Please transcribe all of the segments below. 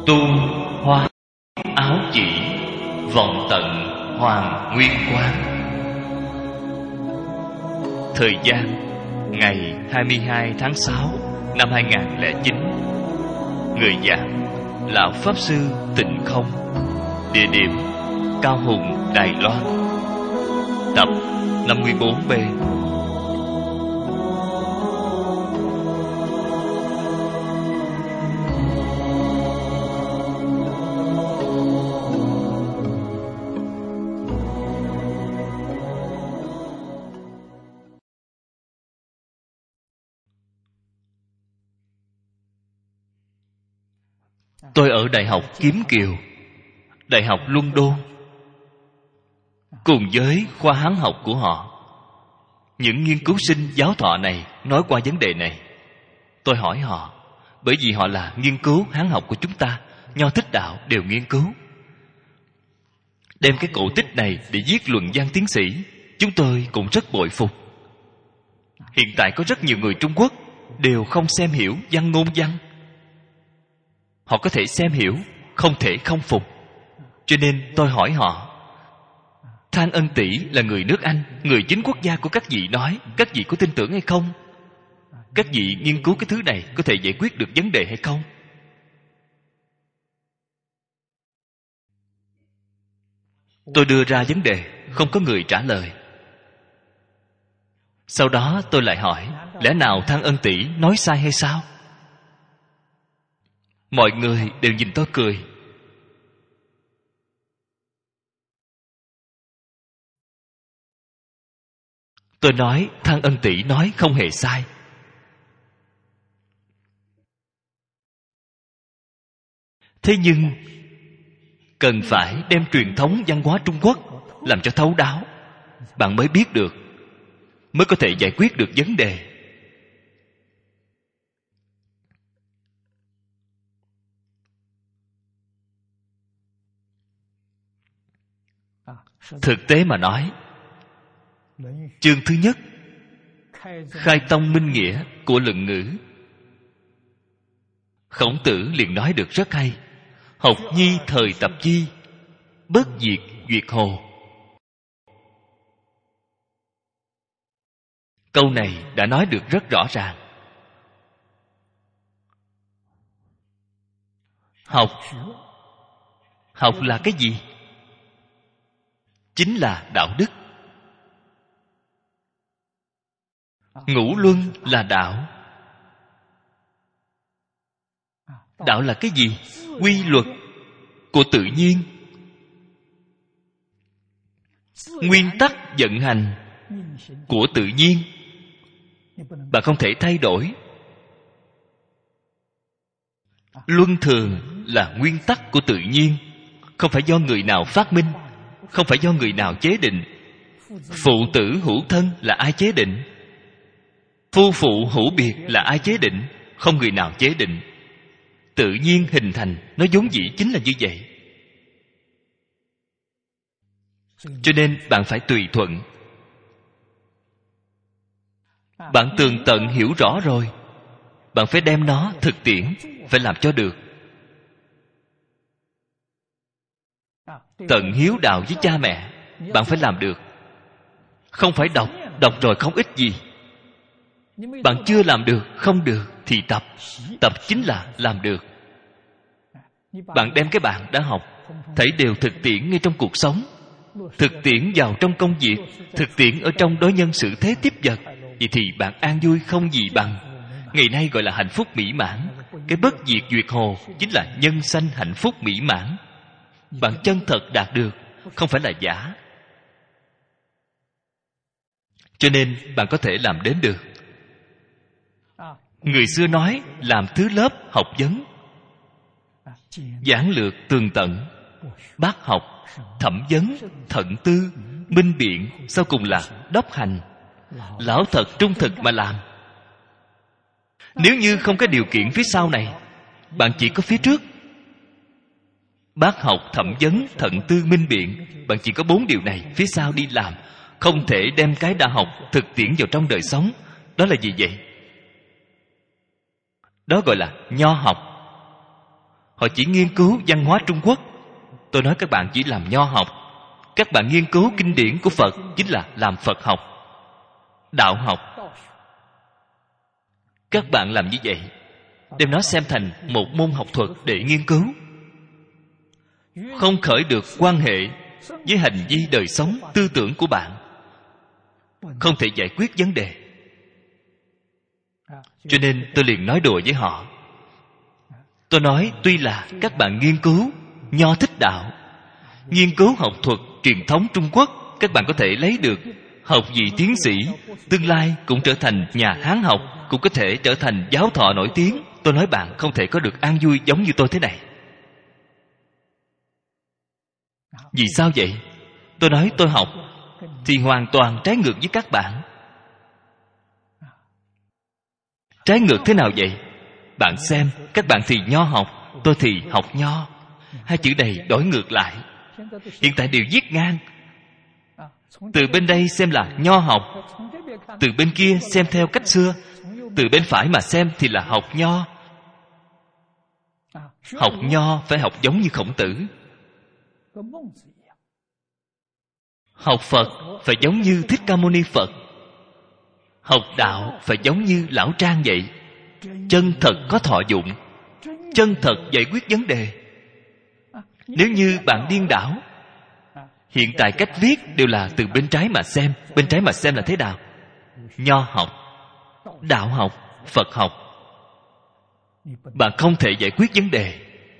Tu hoa áo chỉ, vọng tận hoàng nguyên quán. Thời gian ngày 22 tháng 6 năm 2009. Người giảng Lão Pháp Sư Tịnh Không. Địa điểm Cao Hùng, Đài Loan. Tập 54B. Tôi ở Đại học Kiếm Kiều, Đại học Luân Đôn, cùng với khoa Hán học của họ. Những nghiên cứu sinh giáo thọ này nói qua vấn đề này. Tôi hỏi họ, bởi vì họ là nghiên cứu Hán học của chúng ta, Nho Thích Đạo đều nghiên cứu. Đem cái cổ tích này để viết luận văn tiến sĩ, chúng tôi cũng rất bội phục. Hiện tại có rất nhiều người Trung Quốc đều không xem hiểu văn ngôn văn. Họ có thể xem hiểu, không thể không phục. Cho nên tôi hỏi họ, Thang Ân Tỷ là người nước Anh, người chính quốc gia của các vị nói, các vị có tin tưởng hay không? Các vị nghiên cứu cái thứ này có thể giải quyết được vấn đề hay không? Tôi đưa ra vấn đề, không có người trả lời. Sau đó tôi lại hỏi, lẽ nào Thang Ân Tỷ nói sai hay sao? Mọi người đều nhìn tôi cười. Tôi nói Thang Ân Tỷ nói không hề sai. Thế nhưng cần phải đem truyền thống văn hóa Trung Quốc làm cho thấu đáo, bạn mới biết được, mới có thể giải quyết được vấn đề. Thực tế mà nói, chương thứ nhất, khai tông minh nghĩa của luận ngữ, Khổng Tử liền nói được rất hay. Học nhi thời tập chi, bất diệt duyệt hồ. Câu này đã nói được rất rõ ràng. Học là cái gì? Chính là đạo đức. Ngũ luân là đạo. Đạo là cái gì? Quy luật của tự nhiên, nguyên tắc vận hành của tự nhiên. Bạn không thể thay đổi. Luân thường là nguyên tắc của tự nhiên, không phải do người nào phát minh, không phải do người nào chế định. Phụ tử hữu thân là ai chế định? Phu phụ hữu biệt là ai chế định? Không người nào chế định. Tự nhiên hình thành, nó vốn dĩ chính là như vậy. Cho nên bạn phải tùy thuận. Bạn tường tận hiểu rõ rồi, bạn phải đem nó thực tiễn, phải làm cho được. Tận hiếu đạo với cha mẹ, bạn phải làm được. Không phải đọc rồi không ích gì. Bạn chưa làm được, không được thì tập. Tập chính là làm được. Bạn đem cái bạn đã học thảy đều thực tiễn ngay trong cuộc sống, thực tiễn vào trong công việc, thực tiễn ở trong đối nhân xử thế tiếp vật. Vậy thì bạn an vui không gì bằng. Ngày nay gọi là hạnh phúc mỹ mãn. Cái bất diệt duyệt hồ chính là nhân sanh hạnh phúc mỹ mãn. Bạn chân thật đạt được, không phải là giả. Cho nên bạn có thể làm đến được. Người xưa nói làm thứ lớp học vấn, giản lược tường tận, bác học, thẩm vấn, thận tư, minh biện, sau cùng là đốc hành. Lão thật trung thực mà làm. Nếu như không có điều kiện phía sau này, bạn chỉ có phía trước. Bác học, thẩm vấn, thận tư, minh biện, bạn chỉ có 4 điều này, phía sau đi làm. Không thể đem cái đã học thực tiễn vào trong đời sống. Đó là gì vậy? Đó gọi là nho học. Họ chỉ nghiên cứu văn hóa Trung Quốc. Tôi nói các bạn chỉ làm nho học. Các bạn nghiên cứu kinh điển của Phật chính là làm Phật học, đạo học. Các bạn làm như vậy, đem nó xem thành một môn học thuật để nghiên cứu, không khởi được quan hệ với hành vi đời sống tư tưởng của bạn, không thể giải quyết vấn đề. Cho nên tôi liền nói đùa với họ. Tôi nói tuy là các bạn nghiên cứu nho thích đạo, nghiên cứu học thuật truyền thống Trung Quốc, các bạn có thể lấy được học vị tiến sĩ, tương lai cũng trở thành nhà Hán học, cũng có thể trở thành giáo thọ nổi tiếng. Tôi nói bạn không thể có được an vui giống như tôi thế này. Vì sao vậy? Tôi nói tôi học thì hoàn toàn trái ngược với các bạn. Trái ngược thế nào vậy? Bạn xem, các bạn thì nho học, tôi thì học nho. Hai chữ này đổi ngược lại. Hiện tại đều viết ngang. Từ bên đây xem là nho học, từ bên kia xem theo cách xưa, từ bên phải mà xem thì là học nho. Học nho phải học giống như Khổng Tử. Học Phật phải giống như Thích Ca Mâu Ni Phật. Học đạo phải giống như Lão Trang vậy. Chân thật có thọ dụng, chân thật giải quyết vấn đề. Nếu như bạn điên đảo, hiện tại cách viết đều là từ bên trái mà xem. Bên trái mà xem là thế nào? Nho học, đạo học, Phật học. Bạn không thể giải quyết vấn đề.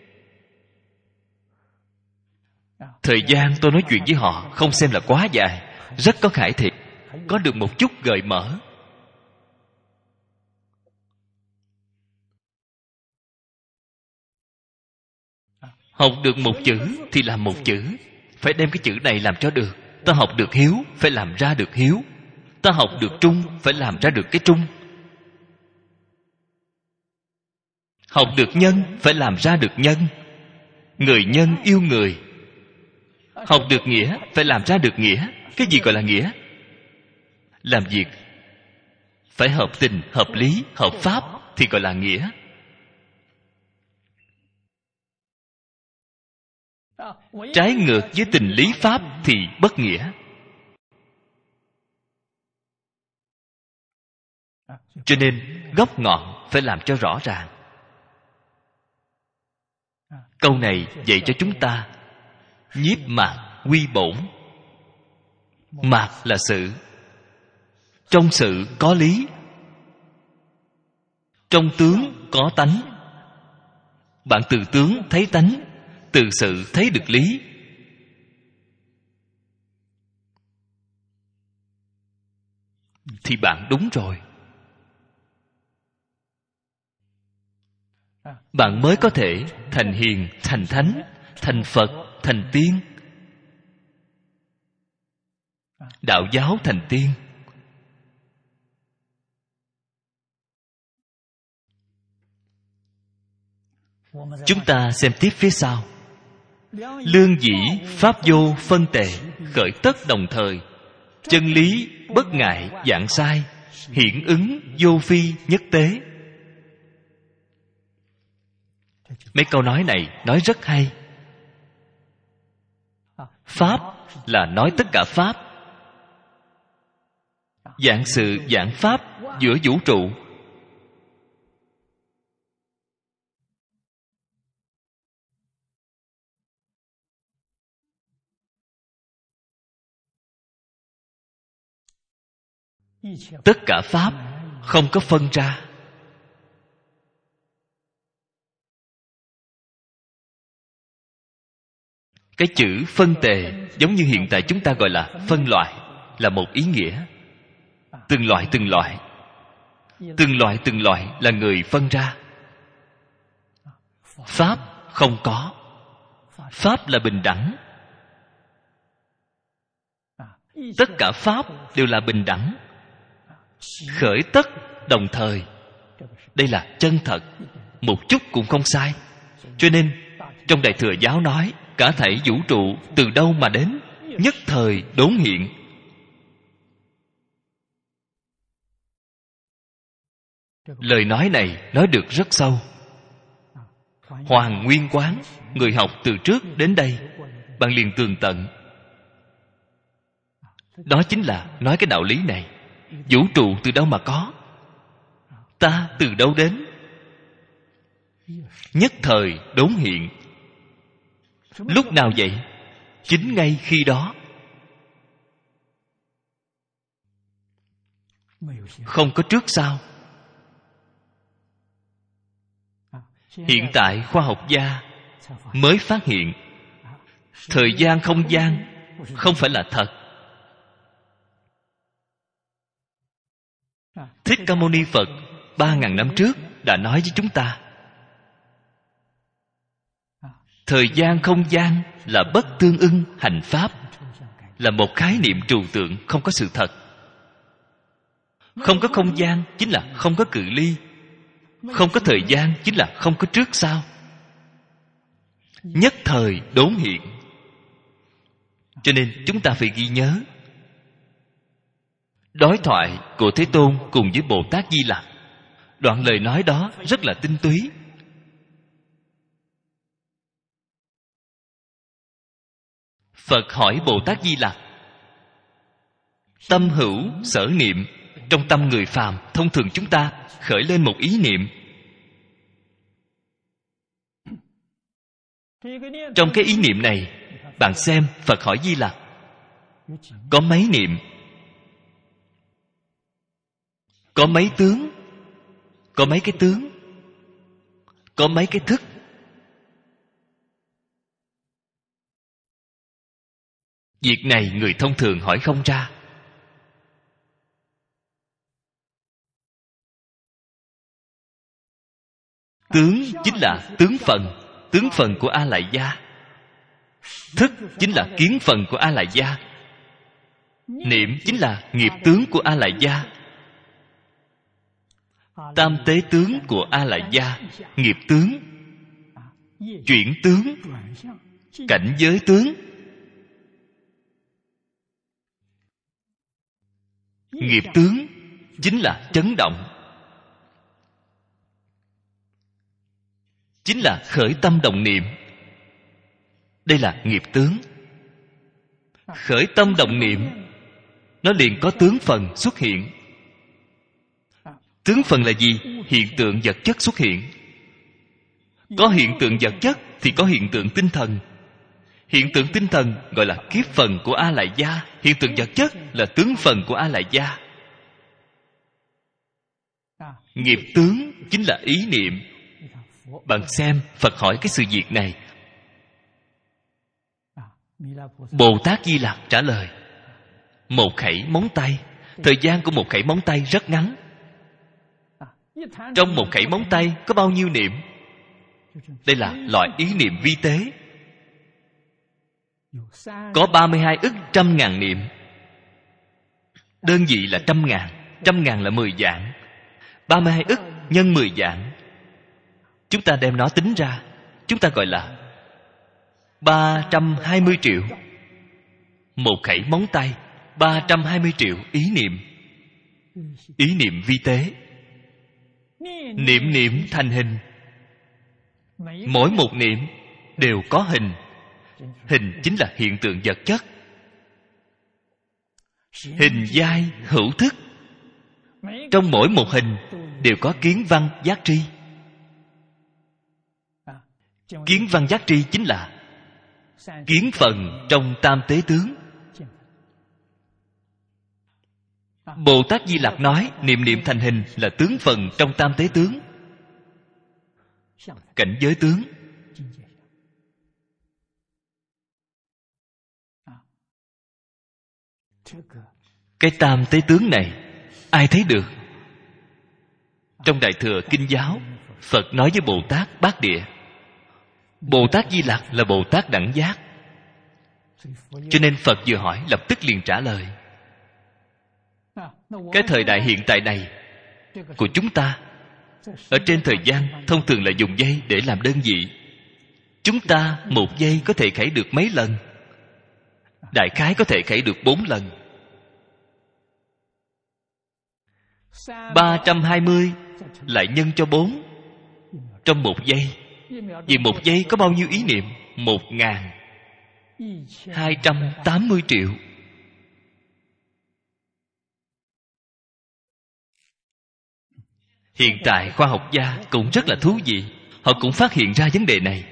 Thời gian tôi nói chuyện với họ không xem là quá dài, rất có khải thị, có được một chút gợi mở. Học được một chữ thì làm một chữ, phải đem cái chữ này làm cho được. Ta học được hiếu, phải làm ra được hiếu. Ta học được trung, phải làm ra được cái trung. Học được nhân, phải làm ra được nhân. Người nhân yêu người. Học được nghĩa, phải làm ra được nghĩa. Cái gì gọi là nghĩa? Làm việc phải hợp tình, hợp lý, hợp pháp thì gọi là nghĩa. Trái ngược với tình lý pháp thì bất nghĩa. Cho nên gốc ngọn phải làm cho rõ ràng. Câu này dạy cho chúng ta nhiếp mạc quy bổn. Mạc là sự. Trong sự có lý, trong tướng có tánh. Bạn từ tướng thấy tánh, từ sự thấy được lý. Thì bạn đúng rồi. Bạn mới có thể thành hiền, thành thánh, thành Phật, thành tiên. Đạo giáo thành tiên. Chúng ta xem tiếp phía sau. Lương dĩ pháp vô phân tệ, khởi tất đồng thời. Chân lý bất ngại dạng sai, hiển ứng vô phi nhất tế. Mấy câu nói này nói rất hay. Pháp là nói tất cả pháp. Vạn sự vạn pháp giữa vũ trụ. Tất cả pháp không có phân ra. Cái chữ phân tề giống như hiện tại chúng ta gọi là phân loại, là một ý nghĩa. Từng loại từng loại, từng loại từng loại là người phân ra. Pháp không có. Pháp là bình đẳng. Tất cả pháp đều là bình đẳng, khởi tất đồng thời. Đây là chân thật, một chút cũng không sai. Cho nên trong Đại Thừa Giáo nói cả thảy vũ trụ từ đâu mà đến, nhất thời đốn hiện. Lời nói này nói được rất sâu. Hoàn nguyên quán. Người học từ trước đến đây, bạn liền tường tận. Đó chính là nói cái đạo lý này. Vũ trụ từ đâu mà có? Ta từ đâu đến? Nhất thời đốn hiện. Lúc nào vậy? Chính ngay khi đó. Không có trước sau. Hiện tại khoa học gia mới phát hiện thời gian không gian không phải là thật. Thích Ca Mâu Ni Phật 3.000 năm trước đã nói với chúng ta, thời gian không gian là bất tương ưng hành pháp, là một khái niệm trừu tượng, không có sự thật. Không có không gian chính là không có cự ly. Không có thời gian chính là không có trước sau. Nhất thời đốn hiện. Cho nên chúng ta phải ghi nhớ đối thoại của Thế Tôn cùng với Bồ Tát Di Lặc. Đoạn lời nói đó rất là tinh túy. Phật hỏi Bồ Tát Di Lặc, tâm hữu sở niệm. Trong tâm người phàm, thông thường chúng ta khởi lên một ý niệm. Trong cái ý niệm này, bạn xem Phật hỏi Di Lặc, có mấy niệm? Có mấy tướng? Có mấy cái tướng? Có mấy cái thức? Việc này người thông thường hỏi không ra. Tướng chính là tướng phần, tướng phần của A Lại Gia. Thức chính là kiến phần của A Lại Gia. Niệm chính là nghiệp tướng của A Lại Gia. Tam tế tướng của A Lại Gia, nghiệp tướng, chuyển tướng, cảnh giới tướng. Nghiệp tướng chính là chấn động, chính là khởi tâm động niệm. Đây là nghiệp tướng. Khởi tâm động niệm, nó liền có tướng phần xuất hiện. Tướng phần là gì? Hiện tượng vật chất xuất hiện. Có hiện tượng vật chất thì có hiện tượng tinh thần. Hiện tượng tinh thần gọi là kiếp phần của A Lại Gia. Hiện tượng vật chất là tướng phần của A Lại Gia. Nghiệp tướng chính là ý niệm. Bạn xem Phật hỏi cái sự việc này, Bồ Tát Di Lặc trả lời, một khẩy móng tay. Thời gian của một khẩy móng tay rất ngắn. Trong một khẩy móng tay có bao nhiêu niệm? Đây là loại ý niệm vi tế. Có 32 ức trăm ngàn niệm. Đơn vị là trăm ngàn. Trăm ngàn là 10 vạn. 32 ức nhân 10 vạn, chúng ta đem nó tính ra, chúng ta gọi là 320 triệu. Một khẩy móng tay, 320 triệu ý niệm. Ý niệm vi tế. Niệm niệm thành hình. Mỗi một niệm đều có hình. Hình chính là hiện tượng vật chất. Hình giai hữu thức. Trong mỗi một hình đều có kiến văn giác tri. Kiến văn giác tri chính là kiến phần trong tam tế tướng. Bồ Tát Di Lặc nói niệm niệm thành hình là tướng phần trong tam tế tướng, cảnh giới tướng. Cái tam tế tướng này ai thấy được? Trong Đại Thừa Kinh Giáo, Phật nói với Bồ Tát Bát Địa. Bồ Tát Di Lặc là Bồ Tát đẳng giác, cho nên Phật vừa hỏi lập tức liền trả lời. Cái thời đại hiện tại này của chúng ta, ở trên thời gian thông thường là dùng giây để làm đơn vị. Chúng ta một giây có thể khởi được mấy lần? Đại khái có thể khởi được 4 lần. 320 lại nhân cho 4. Trong một giây Vì một giây có bao nhiêu ý niệm? 1.280 triệu. Hiện tại khoa học gia cũng rất là thú vị. Họ cũng phát hiện ra vấn đề này.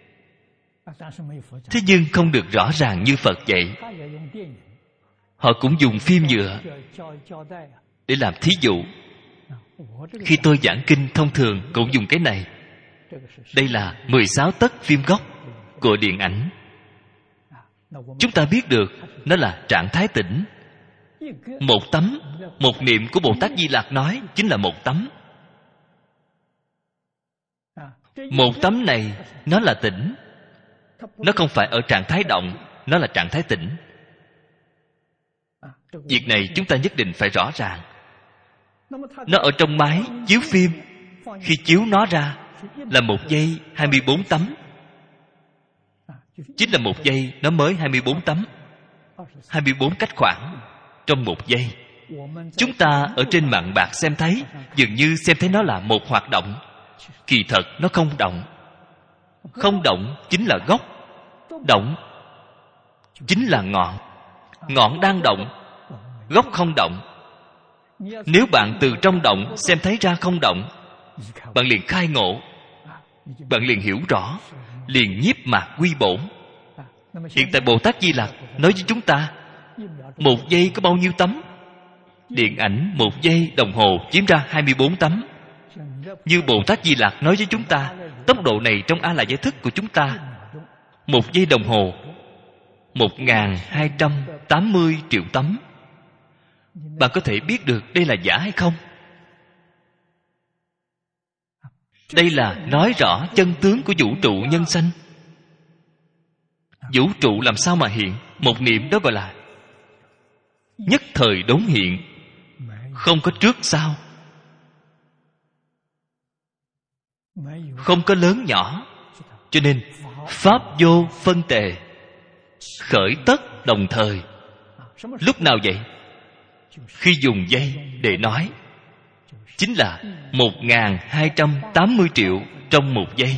Thế nhưng không được rõ ràng như Phật vậy. Họ cũng dùng phim nhựa để làm thí dụ. Khi tôi giảng kinh thông thường cũng dùng cái này. Đây là 16 tấc phim gốc của điện ảnh. Chúng ta biết được nó là trạng thái tĩnh. Một tấm, một niệm của Bồ Tát Di Lặc nói chính là một tấm. Một tấm này nó là tĩnh. Nó không phải ở trạng thái động, nó là trạng thái tĩnh. Việc này chúng ta nhất định phải rõ ràng. Nó ở trong máy chiếu phim. Khi chiếu nó ra là 1 giây 24 tấm. Chính là 1 giây nó mới 24 tấm. 24 cách khoảng trong 1 giây. Chúng ta ở trên mạng bạc xem thấy, dường như xem thấy nó là một hoạt động. Kỳ thật nó không động. Không động chính là gốc. Động chính là ngọn. Ngọn đang động, gốc không động. Nếu bạn từ trong động xem thấy ra không động, bạn liền khai ngộ. Bạn liền hiểu rõ, liền nhiếp mạc quy bổn. Hiện tại Bồ Tát Di Lặc nói với chúng ta, 1 giây có bao nhiêu tấm? Điện ảnh 1 giây đồng hồ chiếm ra 24 tấm. Như Bồ Tát Di Lặc nói với chúng ta, tốc độ này trong A-la giải thức của chúng ta 1 giây đồng hồ 1.280 triệu tấm. Bạn có thể biết được đây là giả hay không? Đây là nói rõ chân tướng của vũ trụ nhân sanh. Vũ trụ làm sao mà hiện? Một niệm đó gọi là nhất thời đốn hiện, không có trước sau, không có lớn nhỏ. Cho nên pháp vô phân tề, khởi tất đồng thời. Lúc nào vậy? Khi dùng dây để nói, chính là 1.280 triệu trong 1 giây.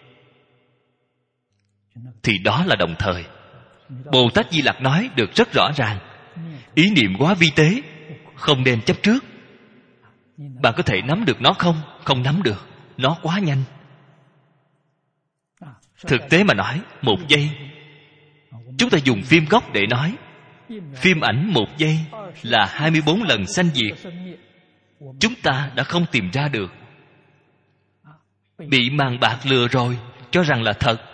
Thì đó là đồng thời. Bồ Tát Di Lặc nói được rất rõ ràng. Ý niệm quá vi tế, không nên chấp trước. Bạn có thể nắm được nó không? Không nắm được. Nó quá nhanh. Thực tế mà nói, 1 giây, chúng ta dùng phim gốc để nói, phim ảnh 1 giây là 24 lần sanh diệt. Chúng ta đã không tìm ra được. Bị màn bạc lừa rồi, cho rằng là thật.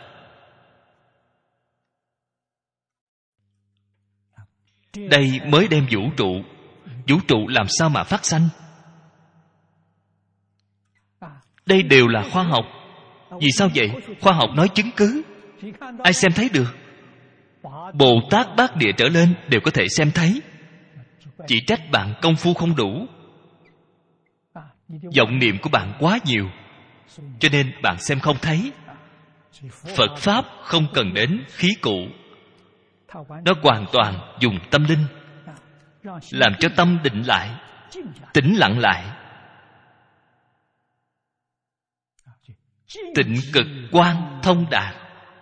Đây mới đem vũ trụ. Vũ trụ làm sao mà phát sanh? Đây đều là khoa học. Vì sao vậy? Khoa học nói chứng cứ. Ai xem thấy được? Bồ Tát Bát Địa trở lên đều có thể xem thấy. Chỉ trách bạn công phu không đủ. Vọng niệm của bạn quá nhiều, cho nên bạn xem không thấy. Phật Pháp không cần đến khí cụ. Nó hoàn toàn dùng tâm linh, làm cho tâm định lại, tĩnh lặng lại. Tịnh cực quang thông đạt.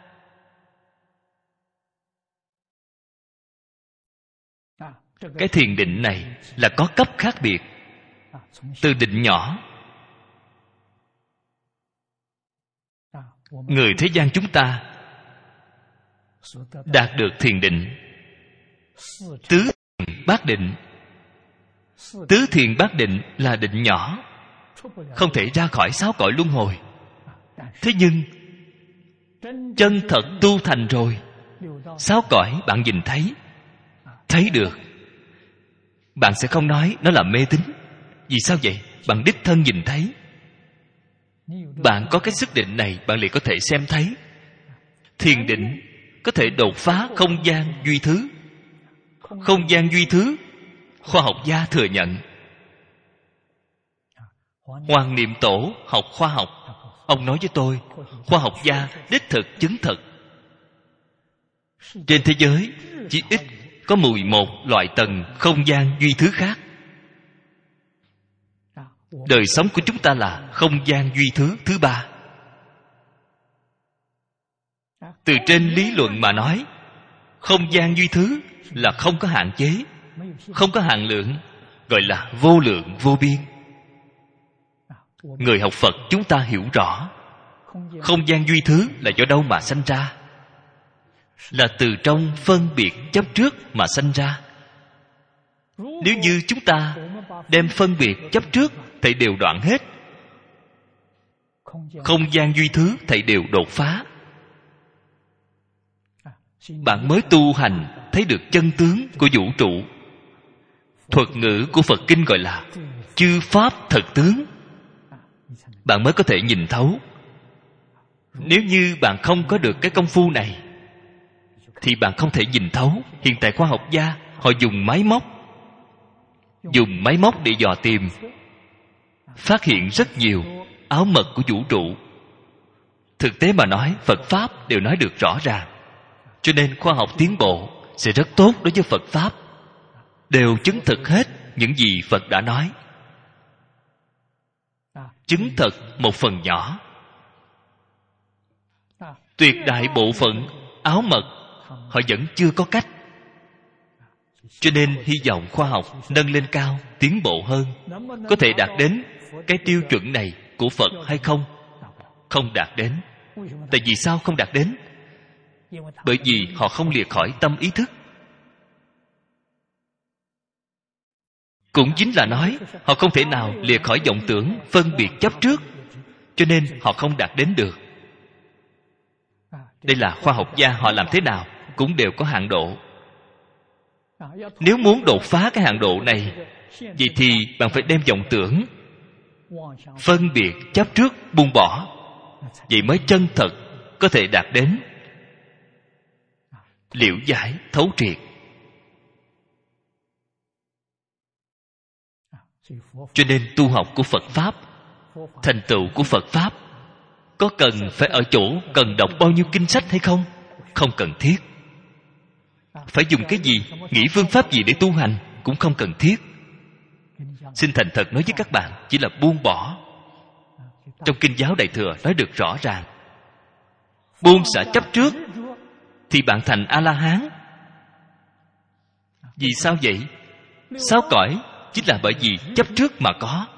Cái thiền định này là có cấp khác biệt. Từ định nhỏ, người thế gian chúng ta đạt được thiền định tứ thiền bát định. Tứ thiền bát định là định nhỏ, không thể ra khỏi 6 cõi luân hồi. Thế nhưng chân thật tu thành rồi, 6 cõi bạn nhìn thấy, thấy được. Bạn sẽ không nói nó là mê tín. Vì sao vậy? Bạn đích thân nhìn thấy. Bạn có cái sức định này, bạn liền có thể xem thấy. Thiền định có thể đột phá không gian duy thứ. Không gian duy thứ, khoa học gia thừa nhận. Hoàng Niệm Tổ học khoa học, ông nói với tôi, khoa học gia đích thực chứng thực trên thế giới chỉ ít có 11 loại tầng không gian duy thứ khác. Đời sống của chúng ta là không gian duy thứ thứ 3. Từ trên lý luận mà nói, không gian duy thứ là không có hạn chế, không có hạn lượng, gọi là vô lượng vô biên. Người học Phật chúng ta hiểu rõ, không gian duy thứ là do đâu mà sanh ra? Là từ trong phân biệt chấp trước mà sanh ra. Nếu như chúng ta đem phân biệt chấp trước thảy đều đoạn hết, không gian duy thứ thảy đều đột phá, bạn mới tu hành thấy được chân tướng của vũ trụ. Thuật ngữ của Phật Kinh gọi là chư pháp thật tướng. Bạn mới có thể nhìn thấu. Nếu như bạn không có được cái công phu này thì bạn không thể nhìn thấu. Hiện tại khoa học gia họ dùng máy móc để dò tìm, phát hiện rất nhiều áo mật của vũ trụ. Thực tế mà nói, Phật Pháp đều nói được rõ ràng. Cho nên khoa học tiến bộ sẽ rất tốt đối với Phật Pháp, đều chứng thực hết những gì Phật đã nói. Chứng thực một phần nhỏ, tuyệt đại bộ phận áo mật họ vẫn chưa có cách. Cho nên hy vọng khoa học nâng lên cao, tiến bộ hơn, có thể đạt đến cái tiêu chuẩn này của Phật hay không? Không đạt đến. Tại vì sao không đạt đến? Bởi vì họ không lìa khỏi tâm ý thức. Cũng chính là nói họ không thể nào lìa khỏi vọng tưởng phân biệt chấp trước, cho nên họ không đạt đến được. Đây là khoa học gia họ làm thế nào cũng đều có hạn độ. Nếu muốn đột phá cái hạn độ này, vậy thì bạn phải đem vọng tưởng phân biệt chấp trước buông bỏ, vậy mới chân thật có thể đạt đến liễu giải thấu triệt. Cho nên tu học của Phật Pháp, thành tựu của Phật Pháp, có cần phải ở chỗ cần đọc bao nhiêu kinh sách hay không? Không cần thiết. Phải dùng cái gì, nghĩ phương pháp gì để tu hành cũng không cần thiết. Xin thành thật nói với các bạn, chỉ là buông bỏ. Trong Kinh giáo Đại Thừa nói được rõ ràng, buông xả chấp trước thì bạn thành A-la-hán. Vì sao vậy? Sáu cõi chính là bởi vì chấp trước mà có.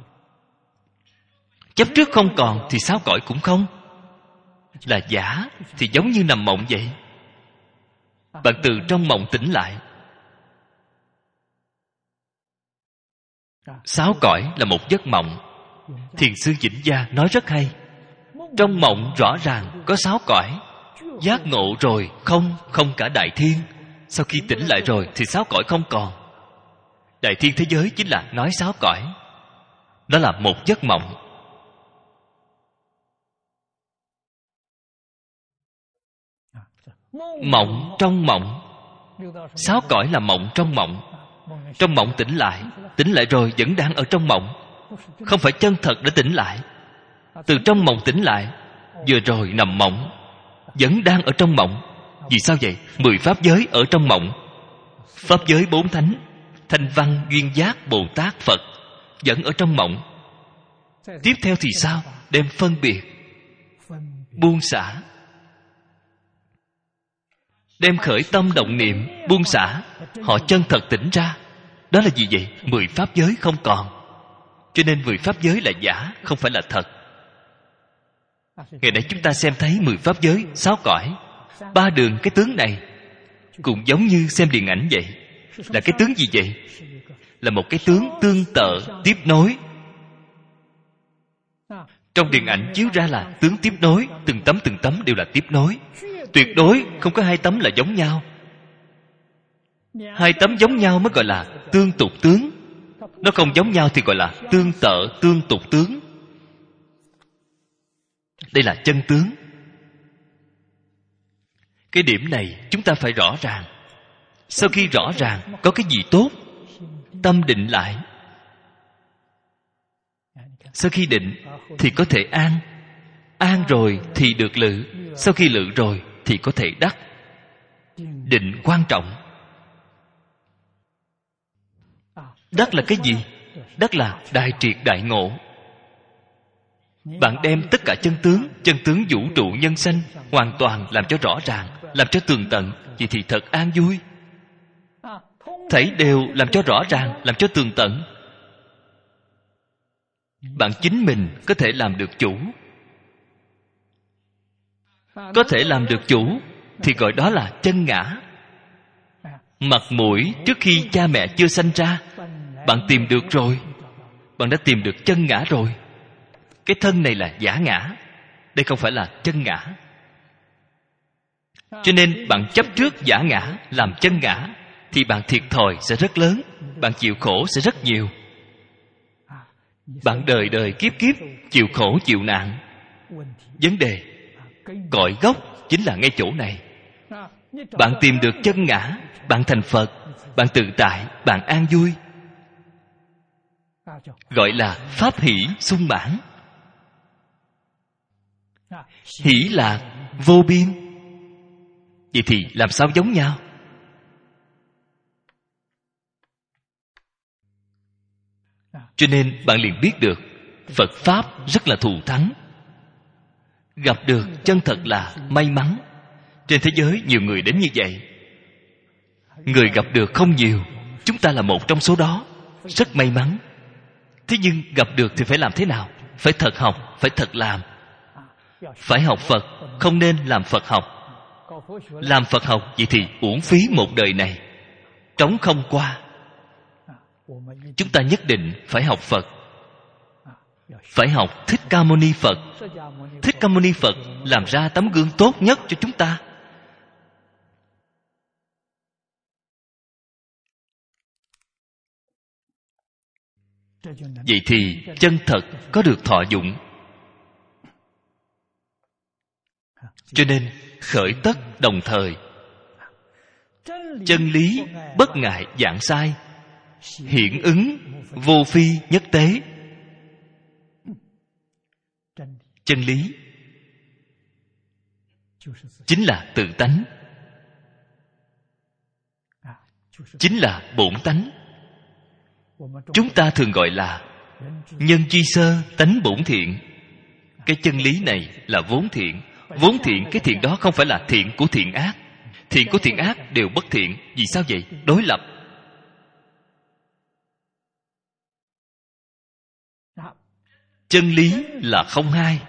Chấp trước không còn thì sáu cõi cũng không. Là giả thì giống như nằm mộng vậy. Bạn từ trong mộng tỉnh lại. Sáu cõi là một giấc mộng. Thiền sư Vĩnh Gia nói rất hay. Trong mộng rõ ràng có sáu cõi. Giác ngộ rồi không cả đại thiên. Sau khi tỉnh lại rồi thì sáu cõi không còn. Đại thiên thế giới chính là nói sáu cõi. Đó là một giấc mộng. Mộng trong mộng. Sáu cõi là mộng trong mộng. Trong mộng tỉnh lại rồi vẫn đang ở trong mộng. Không phải chân thật đã tỉnh lại. Từ trong mộng tỉnh lại, vừa rồi nằm mộng, vẫn đang ở trong mộng. Vì sao vậy? 10 pháp giới ở trong mộng. Pháp giới 4 thánh, Thanh Văn, Duyên Giác, Bồ Tát, Phật vẫn ở trong mộng. Tiếp theo thì sao? Đem phân biệt, buông xả, đem khởi tâm động niệm, buông xả, họ chân thật tỉnh ra. Đó là gì vậy? 10 pháp giới không còn. Cho nên 10 pháp giới là giả, không phải là thật. Ngày nay chúng ta xem thấy 10 pháp giới, 6 cõi, 3 đường cái tướng này cũng giống như xem điện ảnh vậy. Là cái tướng gì vậy? Là một cái tướng tương tự, tiếp nối. Trong điện ảnh chiếu ra là tướng tiếp nối, từng tấm đều là tiếp nối. Tuyệt đối không có hai tấm là giống nhau. Hai tấm giống nhau mới gọi là tương tục tướng. Nó không giống nhau thì gọi là tương tự, tương tục tướng. Đây là chân tướng. Cái điểm này chúng ta phải rõ ràng. Sau khi rõ ràng có cái gì tốt, tâm định lại. Sau khi định thì có thể an. An rồi thì được lự. Sau khi lự rồi thì có thể đắc. Định quan trọng. Đắc là cái gì? Đắc là đại triệt đại ngộ. Bạn đem tất cả chân tướng vũ trụ nhân sanh hoàn toàn làm cho rõ ràng, làm cho tường tận, vậy thì thật an vui. Thảy đều làm cho rõ ràng, làm cho tường tận. Bạn chính mình có thể làm được chủ. Có thể làm được chủ thì gọi đó là chân ngã. Mặt mũi trước khi cha mẹ chưa sanh ra, bạn tìm được rồi. Bạn đã tìm được chân ngã rồi. Cái thân này là giả ngã, đây không phải là chân ngã. Cho nên bạn chấp trước giả ngã làm chân ngã, thì bạn thiệt thòi sẽ rất lớn, bạn chịu khổ sẽ rất nhiều. Bạn đời đời kiếp kiếp chịu khổ chịu nạn. Vấn đề cội gốc chính là ngay chỗ này. Bạn tìm được chân ngã, bạn thành Phật, bạn tự tại, bạn an vui, gọi là pháp hỷ sung mãn. Hỷ lạc vô biên. Vậy thì làm sao giống nhau? Cho nên bạn liền biết được Phật Pháp rất là thù thắng. Gặp được chân thật là may mắn. Trên thế giới nhiều người đến như vậy, người gặp được không nhiều. Chúng ta là một trong số đó, rất may mắn. Thế nhưng gặp được thì phải làm thế nào? Phải thật học, phải thật làm. Phải học Phật, không nên làm Phật học. Làm Phật học vậy thì uổng phí một đời này, trống không qua. Chúng ta nhất định phải học Phật. Phải học Thích Ca Mâu Ni Phật. Thích Ca Mâu Ni Phật làm ra tấm gương tốt nhất cho chúng ta. Vậy thì chân thật có được thọ dụng. Cho nên khởi tất đồng thời. Chân lý bất ngại dạng sai, hiển ứng vô phi nhất tế. Chân lý chính là tự tánh, chính là bổn tánh. Chúng ta thường gọi là nhân chi sơ tánh bổn thiện. Cái chân lý này là vốn thiện. Vốn thiện, cái thiện đó không phải là thiện của thiện ác. Thiện của thiện ác đều bất thiện. Vì sao vậy? Đối lập. Chân lý là không hai,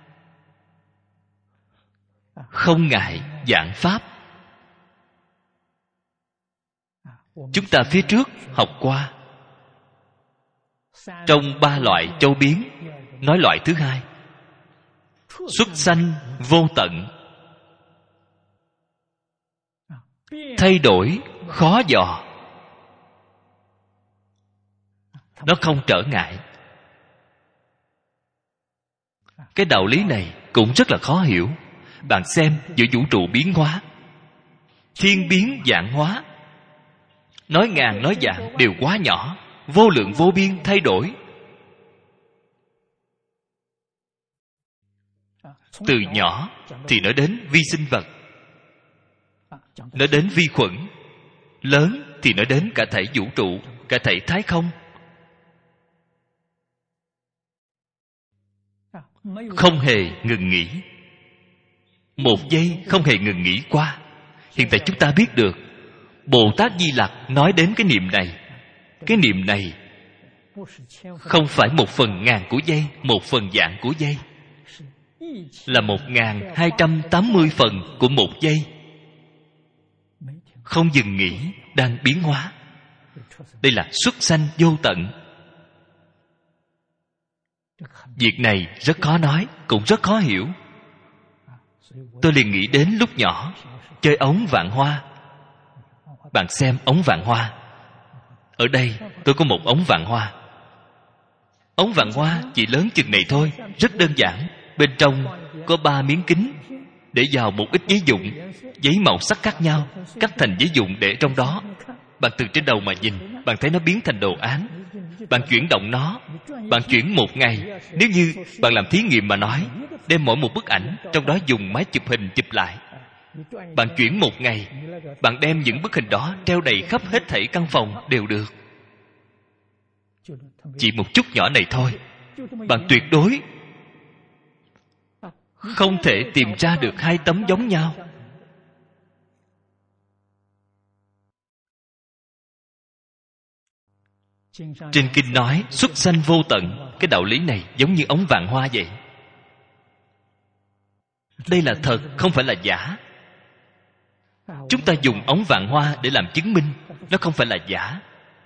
không ngại dạng pháp. Chúng ta phía trước học qua, trong 3 loại châu biến, nói loại thứ hai, xuất sanh vô tận, thay đổi khó dò. Nó không trở ngại. Cái đạo lý này cũng rất là khó hiểu. Bạn xem giữa vũ trụ biến hóa, thiên biến vạn hóa, nói ngàn nói vạn đều quá nhỏ, vô lượng vô biên thay đổi. Từ nhỏ thì nói đến vi sinh vật, nói đến vi khuẩn, lớn thì nói đến cả thảy vũ trụ, cả thảy thái không. Không hề ngừng nghỉ, một giây không hề ngừng nghỉ qua. Hiện tại chúng ta biết được Bồ Tát Di Lặc nói đến cái niệm này. Cái niệm này không phải 1/1000 của giây, 1/vạn của giây, là 1280 phần của một giây, không dừng nghỉ, đang biến hóa. Đây là xuất sanh vô tận. Việc này rất khó nói, cũng rất khó hiểu. Tôi liền nghĩ đến lúc nhỏ chơi ống vạn hoa. Bạn xem ống vạn hoa. Ở đây tôi có một ống vạn hoa. Ống vạn hoa chỉ lớn chừng này thôi, rất đơn giản. Bên trong có 3 miếng kính để vào một ít giấy dụng, giấy màu sắc khác nhau, cắt thành giấy dụng để trong đó. Bạn từ trên đầu mà nhìn, bạn thấy nó biến thành đồ án. Bạn chuyển động nó, bạn chuyển 1 ngày. Nếu như bạn làm thí nghiệm mà nói, đem mỗi một bức ảnh trong đó dùng máy chụp hình chụp lại, bạn chuyển 1 ngày, bạn đem những bức hình đó treo đầy khắp hết thảy căn phòng đều được. Chỉ một chút nhỏ này thôi, bạn tuyệt đối không thể tìm ra được hai tấm giống nhau. Trên kinh nói xuất sanh vô tận. Cái đạo lý này giống như ống vàng hoa vậy. Đây là thật, không phải là giả. Chúng ta dùng ống vàng hoa để làm chứng minh. Nó không phải là giả.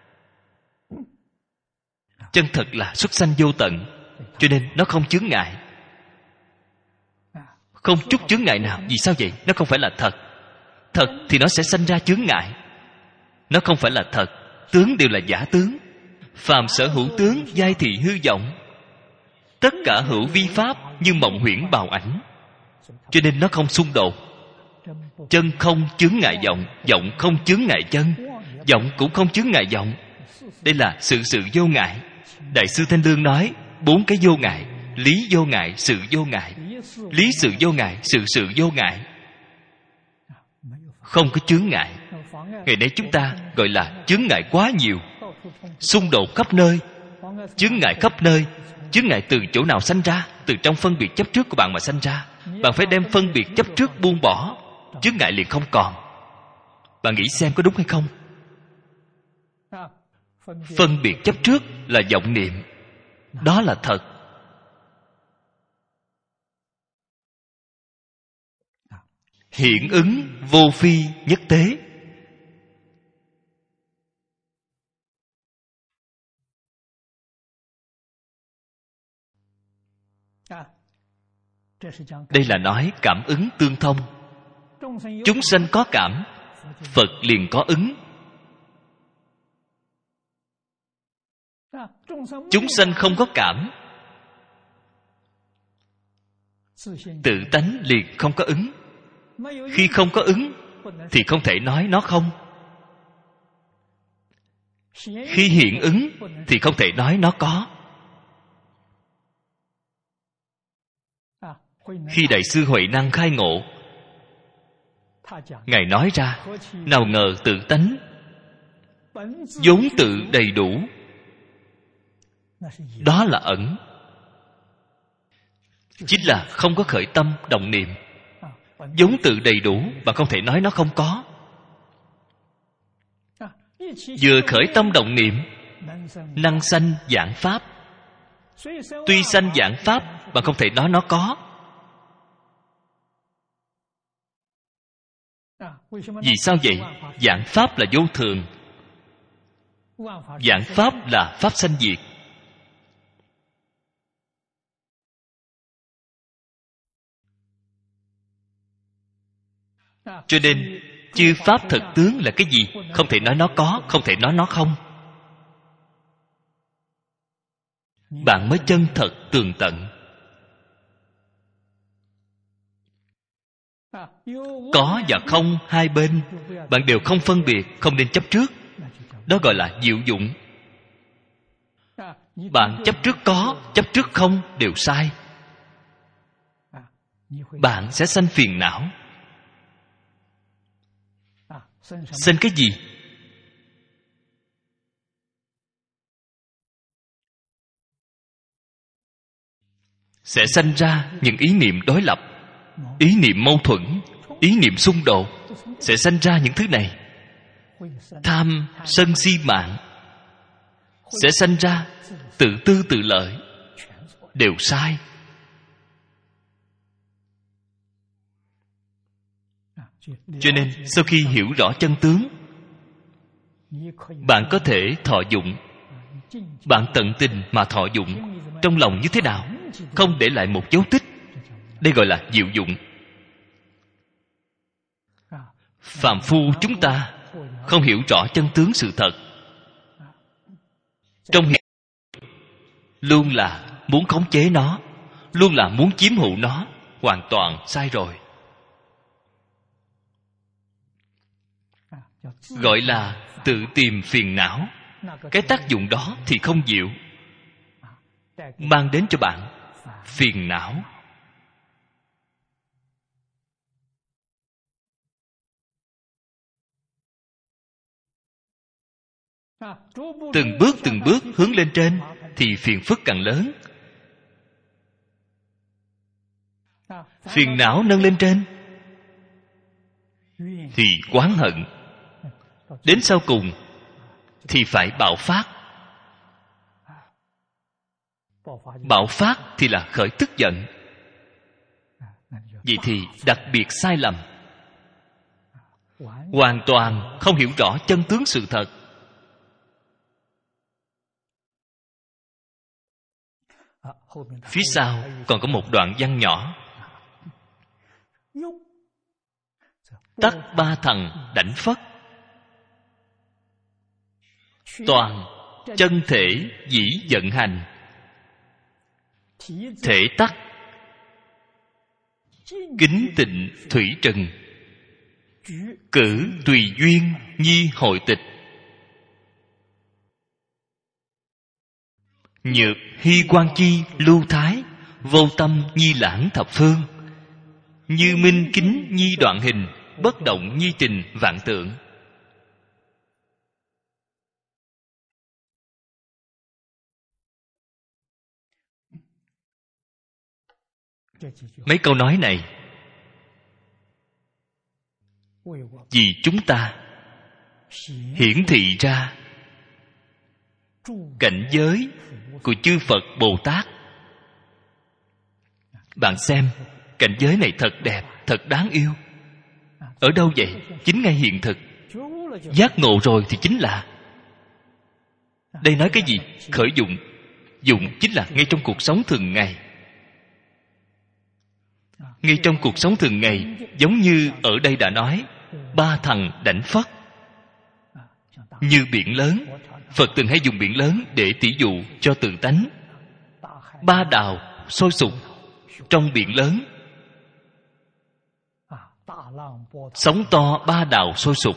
Chân thật là xuất sanh vô tận, cho nên nó không chướng ngại. Không chút chướng ngại nào. Vì sao vậy? Nó không phải là thật. Thật thì nó sẽ sanh ra chướng ngại. Nó không phải là thật. Tướng đều là giả tướng. Phàm sở hữu tướng, giai thị hư vọng. Tất cả hữu vi pháp như mộng huyễn bào ảnh. Cho nên nó không xung đột. Chân không chướng ngại vọng, vọng không chướng ngại chân, vọng cũng không chướng ngại vọng. Đây là sự vô ngại. Đại sư Thanh Lương nói 4 cái vô ngại: lý vô ngại, sự vô ngại. Lý sự vô ngại, sự vô ngại. Không có chướng ngại. Ngày nay chúng ta gọi là chướng ngại quá nhiều, xung đột khắp nơi, chướng ngại khắp nơi. Chướng ngại từ chỗ nào sanh ra? Từ trong phân biệt chấp trước của bạn mà sanh ra. Bạn phải đem phân biệt chấp trước buông bỏ, chướng ngại liền không còn. Bạn nghĩ xem có đúng hay không? Phân biệt chấp trước là vọng niệm. Đó là thật. Hiện ứng vô phi nhất tế. Đây là nói cảm ứng tương thông. Chúng sanh có cảm, Phật liền có ứng. Chúng sanh không có cảm, tự tánh liền không có ứng. Khi không có ứng thì không thể nói nó không. Khi hiện ứng thì không thể nói nó có. Khi Đại sư Huệ Năng khai ngộ, Ngài nói ra: nào ngờ tự tánh vốn tự đầy đủ. Đó là ẩn. Chính là không có khởi tâm động niệm. Vốn tự đầy đủ, bạn không thể nói nó không có. Vừa khởi tâm động niệm, năng sanh vạn pháp. Tuy sanh vạn pháp, bạn không thể nói nó có. Vì sao vậy? Vạn pháp là vô thường. Vạn pháp là pháp sanh diệt. Cho nên chư pháp thực tướng là cái gì? Không thể nói nó có, không thể nói nó không. Bạn mới chân thật tường tận. Có và không hai bên, bạn đều không phân biệt, không nên chấp trước. Đó gọi là diệu dụng. Bạn chấp trước có, chấp trước không đều sai. Bạn sẽ sanh phiền não. Sanh cái gì? Sẽ sanh ra những ý niệm đối lập, ý niệm mâu thuẫn, ý niệm xung đột. Sẽ sanh ra những thứ này. Tham, sân, si, mạng. Sẽ sanh ra tự tư tự lợi. Đều sai. Cho nên sau khi hiểu rõ chân tướng, bạn có thể thọ dụng. Bạn tận tình mà thọ dụng. Trong lòng như thế nào? Không để lại một dấu tích. Đây gọi là diệu dụng. Phàm phu chúng ta không hiểu rõ chân tướng sự thật. Trong hiện luôn là muốn khống chế nó, luôn là muốn chiếm hữu nó. Hoàn toàn sai rồi. Gọi là tự tìm phiền não. Cái tác dụng đó thì không diệu, mang đến cho bạn phiền não. Từng bước hướng lên trên thì phiền phức càng lớn. Phiền não nâng lên trên thì oán hận, đến sau cùng thì phải bạo phát. Bạo phát thì là khởi tức giận. Vậy thì đặc biệt sai lầm, hoàn toàn không hiểu rõ chân tướng sự thật. Phía sau còn có một đoạn văn nhỏ: tắc ba thần đảnh phất, toàn chân thể dĩ vận hành, thể tắc kính tịnh thủy trần, cử tùy duyên nhi hội tịch, nhược hy quan chi lưu thái, vô tâm nhi lãng thập phương, như minh kính nhi đoạn hình, bất động nhi trình vạn tượng. Mấy câu nói này vì chúng ta hiển thị ra cảnh giới của chư Phật Bồ Tát. Bạn xem, cảnh giới này thật đẹp, thật đáng yêu. Ở đâu vậy? Chính ngay hiện thực. Giác ngộ rồi thì chính là. Đây nói cái gì? Khởi dụng. Dụng chính là ngay trong cuộc sống thường ngày. Ngay trong cuộc sống thường ngày, giống như ở đây đã nói, ba thằng đảnh phất. Như biển lớn, Phật từng hay dùng biển lớn để tỉ dụ cho tự tánh. Ba đào sôi sục trong biển lớn, sóng to ba đào sôi sục.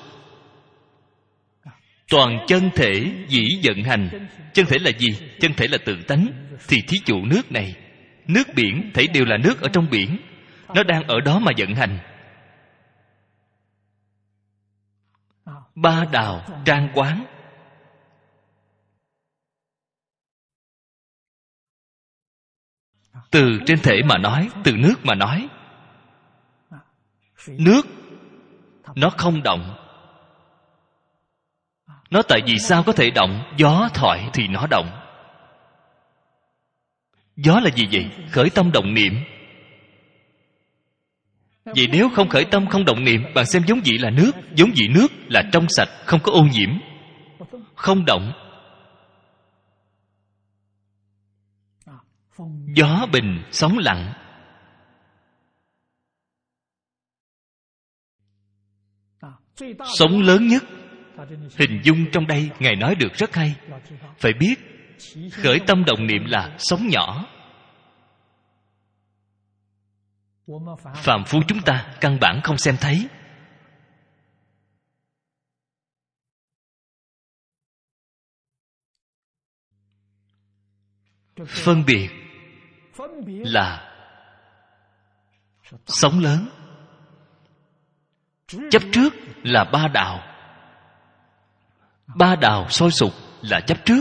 Toàn chân thể dĩ vận hành. Chân thể là gì? Chân thể là tự tánh. Thì thí dụ nước này, nước biển thấy đều là nước ở trong biển, nó đang ở đó mà vận hành. Ba đào trang quán. Từ trên thể mà nói, từ nước mà nói, nước nó không động. Nó tại vì sao có thể động? Gió thoại thì nó động. Gió là gì vậy? Khởi tâm động niệm. Vậy nếu không khởi tâm không động niệm, bạn xem giống vị là nước. Giống vị nước là trong sạch, không có ô nhiễm, không động. Gió bình sóng lặng. Sóng lớn nhất. Hình dung trong đây Ngài nói được rất hay. Phải biết khởi tâm động niệm là sóng nhỏ. Phàm phu chúng ta căn bản không xem thấy. Phân biệt là sóng lớn. Chấp trước là ba đạo. Ba đạo sôi sục là chấp trước.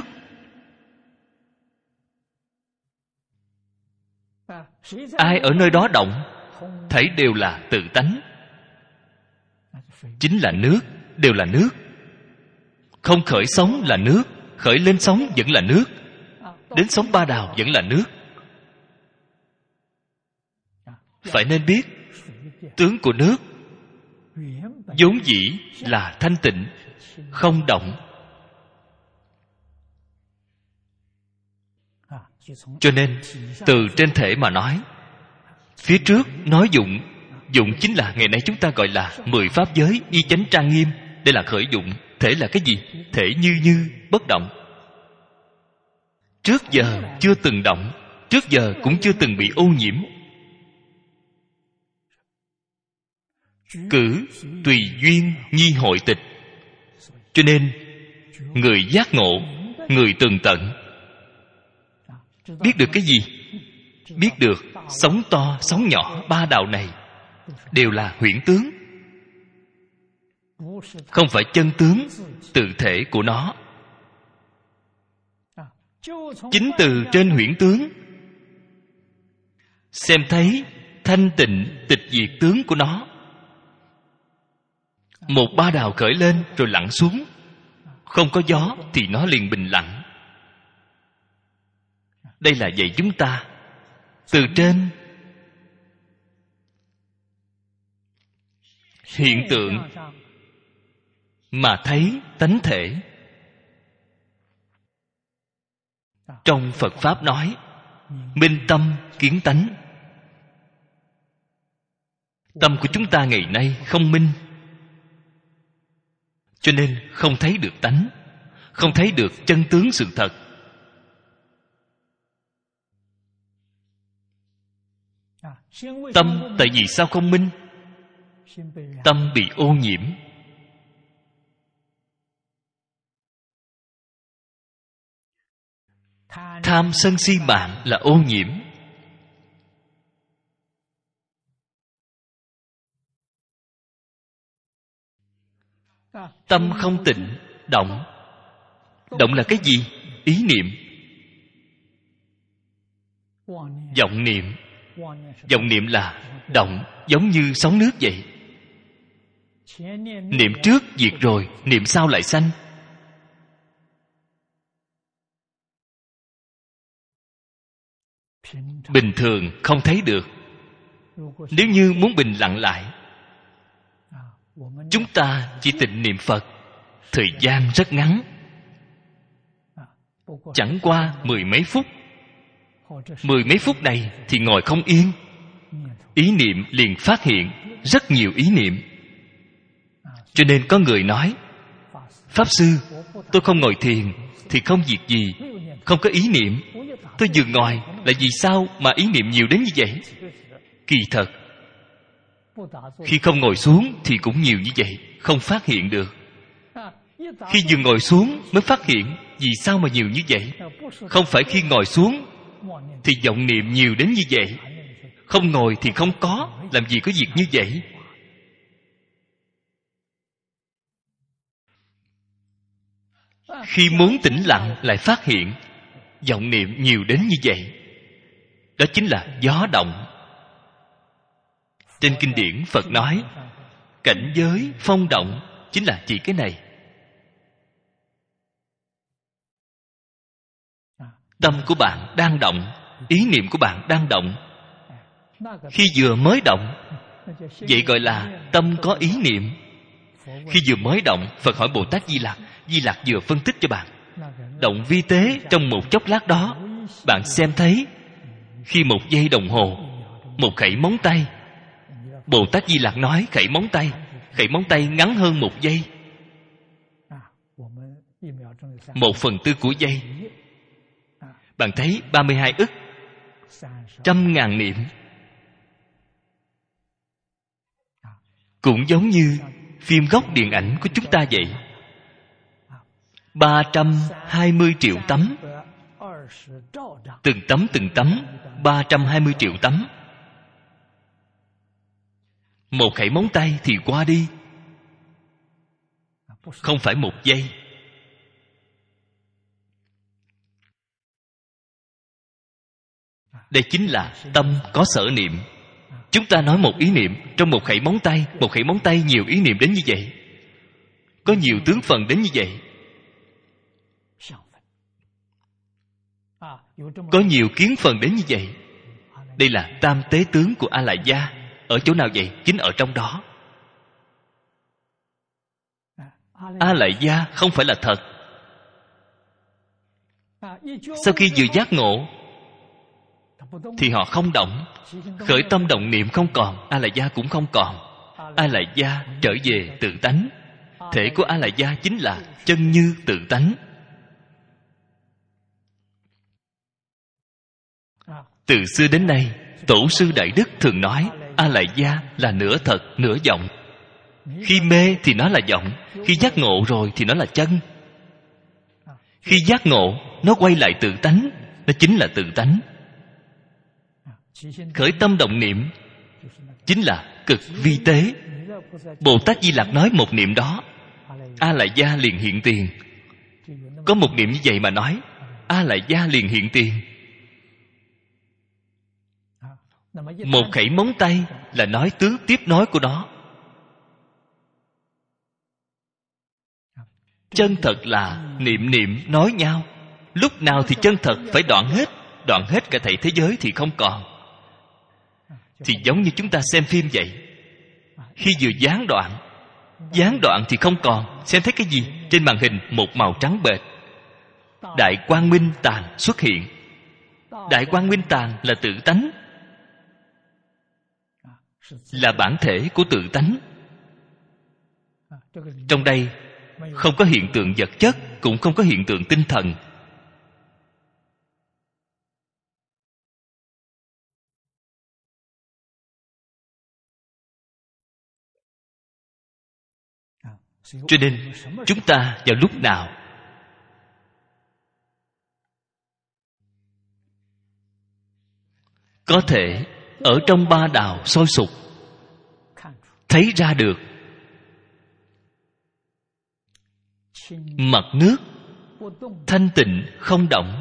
Ai ở nơi đó động, thấy đều là tự tánh. Chính là nước, đều là nước. Không khởi sóng là nước, khởi lên sóng vẫn là nước, đến sóng ba đào vẫn là nước. Phải nên biết tướng của nước vốn dĩ là thanh tịnh, không động. Cho nên từ trên thể mà nói, phía trước nói dụng. Dụng chính là ngày nay chúng ta gọi là 10 pháp giới y chánh trang nghiêm. Đây là khởi dụng. Thể là cái gì? Thể như bất động. Trước giờ chưa từng động, trước giờ cũng chưa từng bị ô nhiễm. Cử tùy duyên nhi hội tịch. Cho nên người giác ngộ, người tường tận, biết được cái gì? Biết được sóng to sóng nhỏ ba đạo này đều là huyễn tướng, không phải chân tướng tự thể của nó. Chính từ trên huyễn tướng xem thấy thanh tịnh tịch diệt tướng của nó. Một ba đào khởi lên rồi lặn xuống, không có gió thì nó liền bình lặng. Đây là dạy chúng ta từ trên hiện tượng mà thấy tánh thể. Trong Phật Pháp nói minh tâm kiến tánh. Tâm của chúng ta ngày nay không minh, cho nên không thấy được tánh, không thấy được chân tướng sự thật. Tâm tại vì sao không minh? Tâm bị ô nhiễm. Tham sân si mạng là ô nhiễm. Tâm không tịnh, động. Động là cái gì? Ý niệm, vọng niệm. Vọng niệm là động, giống như sóng nước vậy. Niệm trước diệt rồi, niệm sau lại sanh. Bình thường không thấy được. Nếu như muốn bình lặng lại, chúng ta chỉ tịnh niệm Phật, thời gian rất ngắn, chẳng qua 10 mấy phút. 10 mấy phút này thì ngồi không yên, ý niệm liền phát hiện rất nhiều ý niệm. Cho nên có người nói: Pháp sư, tôi không ngồi thiền thì không việc gì, không có ý niệm. Tôi vừa ngồi là vì sao mà ý niệm nhiều đến như vậy? Kỳ thật, khi không ngồi xuống thì cũng nhiều như vậy, không phát hiện được. Khi vừa ngồi xuống mới phát hiện vì sao mà nhiều như vậy. Không phải khi ngồi xuống thì vọng niệm nhiều đến như vậy. Không ngồi thì không có, làm gì có việc như vậy. Khi muốn tĩnh lặng lại phát hiện vọng niệm nhiều đến như vậy. Đó chính là gió động. Trên kinh điển Phật nói cảnh giới phong động chính là chỉ cái này. Tâm của bạn đang động, ý niệm của bạn đang động. Khi vừa mới động, vậy gọi là tâm có ý niệm. Khi vừa mới động, Phật hỏi Bồ Tát Di Lặc. Di Lặc vừa phân tích cho bạn. Động vi tế trong một chốc lát đó, bạn xem thấy khi 1 giây đồng hồ, một khẩy móng tay. Bồ Tát Di Lặc nói khẩy móng tay ngắn hơn 1 giây, 1/4 của giây. Bạn thấy 32 ức 100.000 niệm. Cũng giống như phim gốc điện ảnh của chúng ta vậy. 320 triệu tấm. Từng tấm 320 triệu tấm. Một khẩy móng tay thì qua đi, không phải 1 giây. Đây chính là tâm có sở niệm. Chúng ta nói một ý niệm trong một khẩy móng tay nhiều ý niệm đến như vậy, có nhiều tướng phần đến như vậy, có nhiều kiến phần đến như vậy. Đây là tam tế tướng của A Lại Gia. Ở chỗ nào vậy? Chính ở trong đó. A Lại Gia không phải là thật. Sau khi vừa giác ngộ thì họ không động, khởi tâm động niệm không còn, A Lại Gia cũng không còn. A Lại Gia trở về tự tánh. Thể của A Lại Gia chính là chân như tự tánh. Từ xưa đến nay, Tổ sư Đại Đức thường nói A Lại Gia là nửa thật nửa vọng. Khi mê thì nó là vọng, khi giác ngộ rồi thì nó là chân. Khi giác ngộ, nó quay lại tự tánh, nó chính là tự tánh. Khởi tâm động niệm chính là cực vi tế. Bồ Tát Di Lặc nói một niệm đó, A Lại Gia liền hiện tiền. Có một niệm như vậy mà nói, A Lại Gia liền hiện tiền. Một khẩy móng tay là nói tướng tiếp nối của nó. Chân thật là niệm niệm nói nhau. Lúc nào thì chân thật phải đoạn hết cả thảy thế giới thì không còn. Thì giống như chúng ta xem phim vậy. Khi vừa gián đoạn thì không còn. Xem thấy cái gì? Trên màn hình một màu trắng bệch. Đại quang minh tàng xuất hiện. Đại quang minh tàng là tự tánh, là bản thể của tự tánh. Trong đây không có hiện tượng vật chất, cũng không có hiện tượng tinh thần. Cho nên chúng ta vào lúc nào có thể ở trong ba đạo sôi sục thấy ra được mặt nước thanh tịnh không động.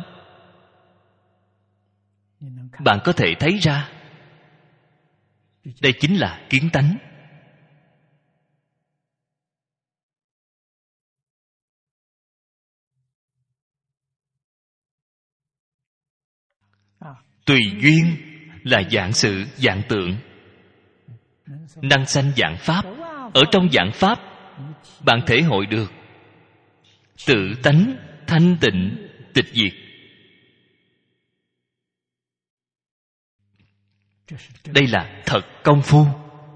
Bạn có thể thấy ra đây chính là kiến tánh. Tùy duyên là dạng sự dạng tượng, năng sanh dạng pháp. Ở trong dạng pháp bạn thể hội được tự tánh thanh tịnh tịch diệt. Đây là thật công phu.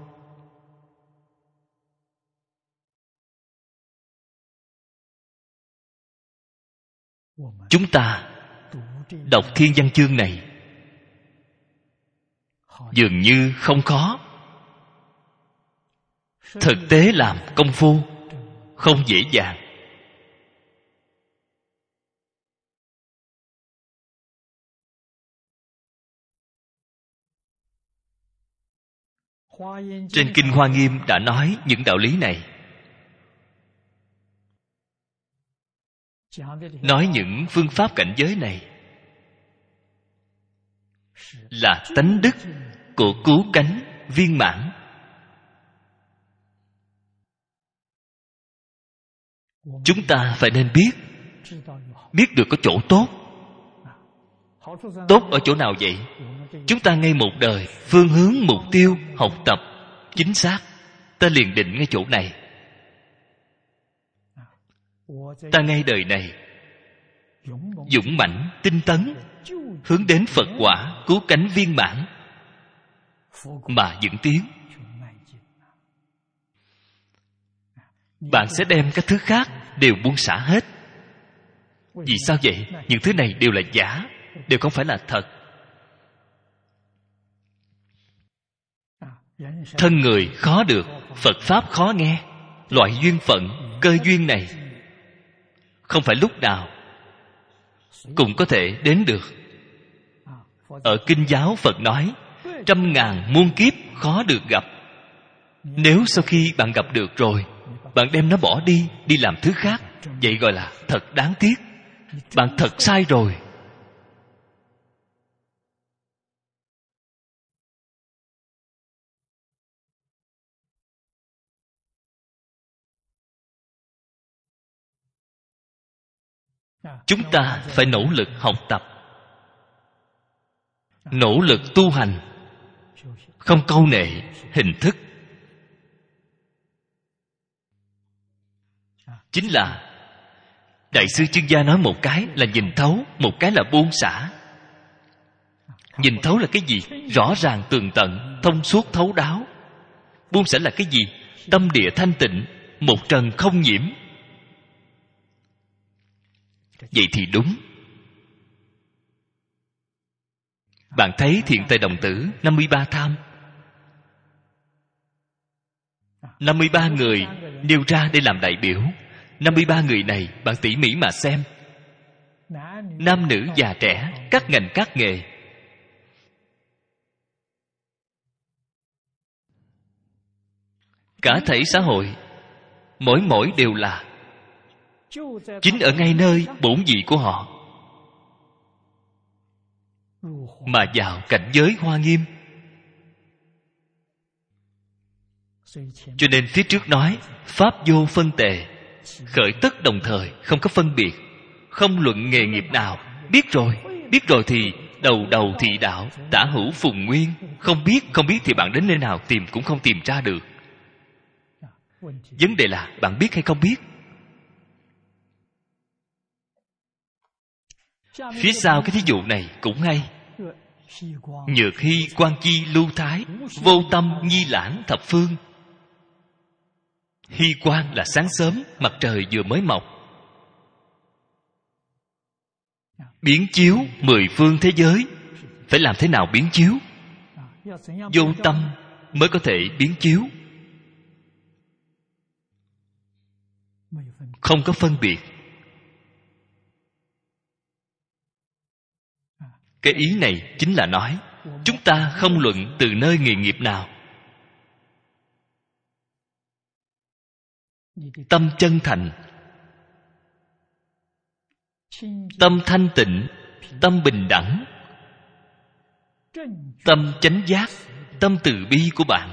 Chúng ta đọc thiên văn chương này dường như không khó. Thực tế làm công phu không dễ dàng. Trên Kinh Hoa Nghiêm đã nói những đạo lý này, nói những phương pháp cảnh giới này là tánh đức của cứu cánh viên mãn. Chúng ta phải nên biết được có chỗ tốt. Tốt ở chỗ nào vậy? Chúng ta ngay một đời phương hướng mục tiêu học tập chính xác, ta liền định ngay chỗ này. Ta ngay đời này dũng mãnh tinh tấn, hướng đến Phật quả cứu cánh viên mãn mà dẫn tiến. Bạn sẽ đem các thứ khác đều buông xả hết. Vì sao vậy? Những thứ này đều là giả, đều không phải là thật. Thân người khó được, Phật Pháp khó nghe. Loại duyên phận, cơ duyên này không phải lúc nào cũng có thể đến được. Ở Kinh giáo Phật nói 100.000 muôn kiếp khó được gặp. Nếu sau khi bạn gặp được rồi, bạn đem nó bỏ đi làm thứ khác, vậy gọi là thật đáng tiếc. Bạn thật sai rồi. Chúng ta phải nỗ lực học tập, nỗ lực tu hành, không câu nệ hình thức. Chính là Đại sư Chương Gia nói một cái là nhìn thấu, một cái là buông xả. Nhìn thấu là cái gì? Rõ ràng tường tận, thông suốt thấu đáo. Buông xả là cái gì? Tâm địa thanh tịnh, một trần không nhiễm. Vậy thì đúng. Bạn thấy Thiện Tài Đồng Tử 53 tham, 53 người nêu ra để làm đại biểu. 53 người này bạn tỉ mỉ mà xem, nam nữ già trẻ, các ngành các nghề. Cả thảy xã hội, mỗi đều là chính ở ngay nơi bổn vị của họ mà vào cảnh giới Hoa Nghiêm. Cho nên phía trước nói pháp vô phân tề, khởi tất đồng thời, không có phân biệt, không luận nghề nghiệp nào. Biết rồi thì đầu đầu thị đạo, tả hữu phùng nguyên. Không biết thì bạn đến nơi nào tìm cũng không tìm ra được. Vấn đề là bạn biết hay không biết. Phía sau cái thí dụ này cũng hay. Nhược hy quan chi lưu thái, vô tâm nhi lãng thập phương. Hy quang là sáng sớm, mặt trời vừa mới mọc, biến chiếu 10 phương thế giới. Phải làm thế nào biến chiếu? Vô tâm mới có thể biến chiếu. Không có phân biệt. Cái ý này chính là nói chúng ta không luận từ nơi nghề nghiệp nào, tâm chân thành, tâm thanh tịnh, tâm bình đẳng, tâm chánh giác, tâm từ bi của bạn,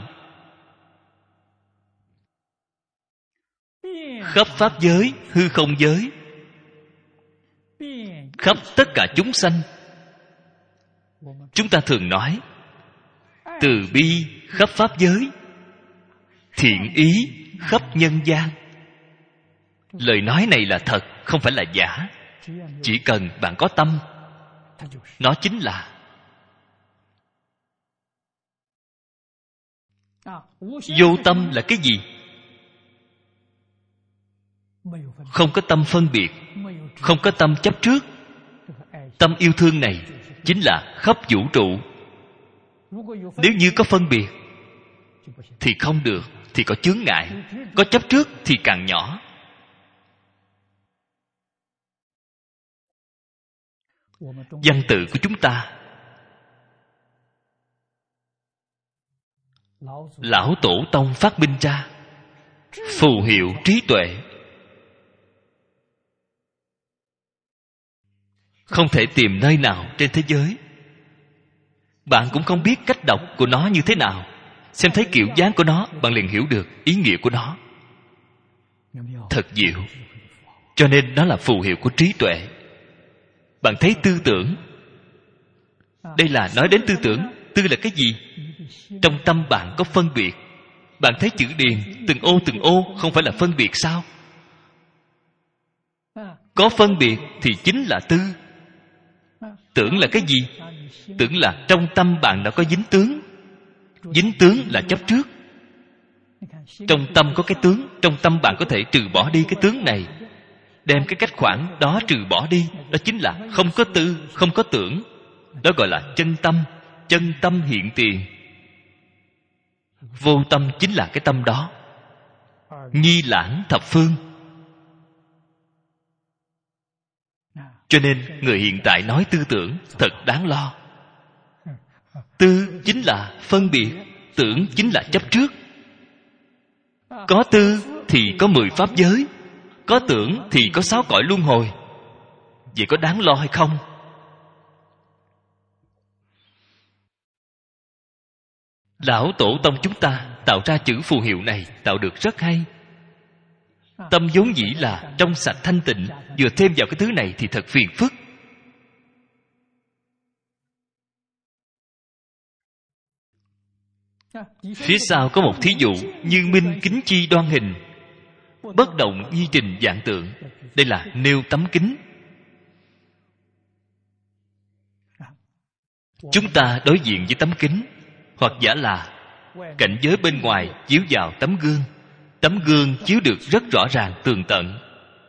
khắp pháp giới, hư không giới, khắp tất cả chúng sanh. Chúng ta thường nói từ bi khắp pháp giới, thiện ý khắp nhân gian. Lời nói này là thật, không phải là giả. Chỉ cần bạn có tâm, nó chính là. Vô tâm là cái gì? Không có tâm phân biệt, không có tâm chấp trước. Tâm yêu thương này chính là khắp vũ trụ. Nếu như có phân biệt thì không được, thì có chướng ngại. Có chấp trước thì càng nhỏ. Văn tự của chúng ta, Lão Tổ Tông phát minh ra phù hiệu trí tuệ. Không thể tìm nơi nào trên thế giới. Bạn cũng không biết cách đọc của nó như thế nào. Xem thấy kiểu dáng của nó, bạn liền hiểu được ý nghĩa của nó. Thật diệu. Cho nên nó là phù hiệu của trí tuệ. Bạn thấy tư tưởng. Đây là nói đến tư tưởng. Tư là cái gì? Trong tâm bạn có phân biệt. Bạn thấy chữ điền, từng ô không phải là phân biệt sao? Có phân biệt thì chính là tư. Tưởng là cái gì? Tưởng là trong tâm bạn đã có dính tướng. Dính tướng là chấp trước. Trong tâm có cái tướng, trong tâm bạn có thể trừ bỏ đi cái tướng này, đem cái cách khoản đó trừ bỏ đi. Đó chính là không có tư, không có tưởng. Đó gọi là chân tâm. Chân tâm hiện tiền. Vô tâm chính là cái tâm đó. Nhi lãng thập phương. Cho nên người hiện tại nói tư tưởng thật đáng lo. Tư chính là phân biệt, tưởng chính là chấp trước. Có tư thì có 10 pháp giới, có tưởng thì có 6 cõi luân hồi. Vậy có đáng lo hay không? Lão Tổ Tông chúng ta tạo ra chữ phù hiệu này tạo được rất hay. Tâm vốn dĩ là trong sạch thanh tịnh, vừa thêm vào cái thứ này thì thật phiền phức. Phía sau có một thí dụ: như minh kính chi đoan hình, bất động nhi trình vạn tượng. Đây là nêu tấm kính. Chúng ta đối diện với tấm kính, hoặc giả là cảnh giới bên ngoài chiếu vào tấm gương. Tấm gương chiếu được rất rõ ràng tường tận.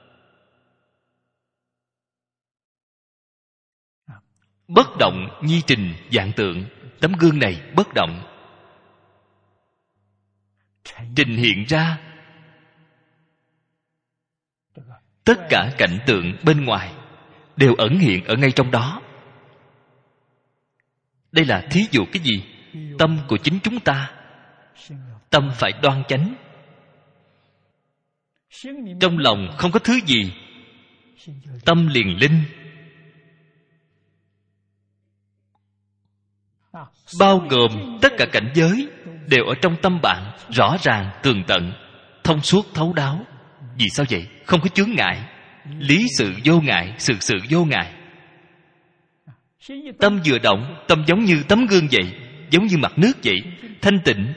Bất động nhi trình vạn tượng. Tấm gương này bất động, trình hiện ra tất cả cảnh tượng bên ngoài đều ẩn hiện ở ngay trong đó. Đây là thí dụ cái gì? Tâm của chính chúng ta. Tâm phải đoan chánh. Trong lòng không có thứ gì, tâm liền linh. Bao gồm tất cả cảnh giới đều ở trong tâm bạn, rõ ràng, tường tận, thông suốt, thấu đáo. Vì sao vậy? Không có chướng ngại. Lý sự vô ngại, sự sự vô ngại. Tâm vừa động, tâm giống như tấm gương vậy, giống như mặt nước vậy, thanh tịnh.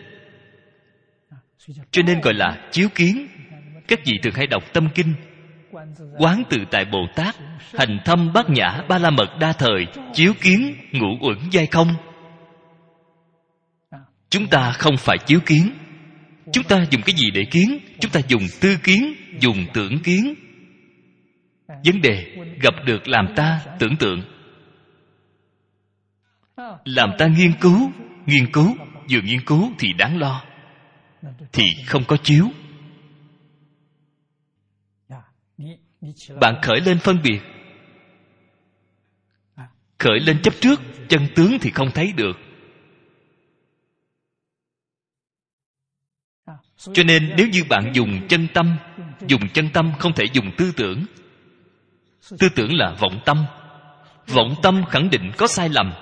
Cho nên gọi là chiếu kiến. Các vị thường hay đọc tâm kinh: Quán tự tại Bồ Tát, hành thâm bát nhã ba la mật đa thời, chiếu kiến ngũ uẩn giai không. Chúng ta không phải chiếu kiến. Chúng ta dùng cái gì để kiến? Chúng ta dùng tư kiến, dùng tưởng kiến. Vấn đề gặp được làm ta tưởng tượng, làm ta nghiên cứu. Vừa nghiên cứu thì đáng lo, thì không có chiếu. Bạn khởi lên phân biệt, khởi lên chấp trước, chân tướng thì không thấy được. Cho nên nếu như bạn dùng chân tâm không thể dùng tư tưởng. Tư tưởng là vọng tâm. Vọng tâm khẳng định có sai lầm,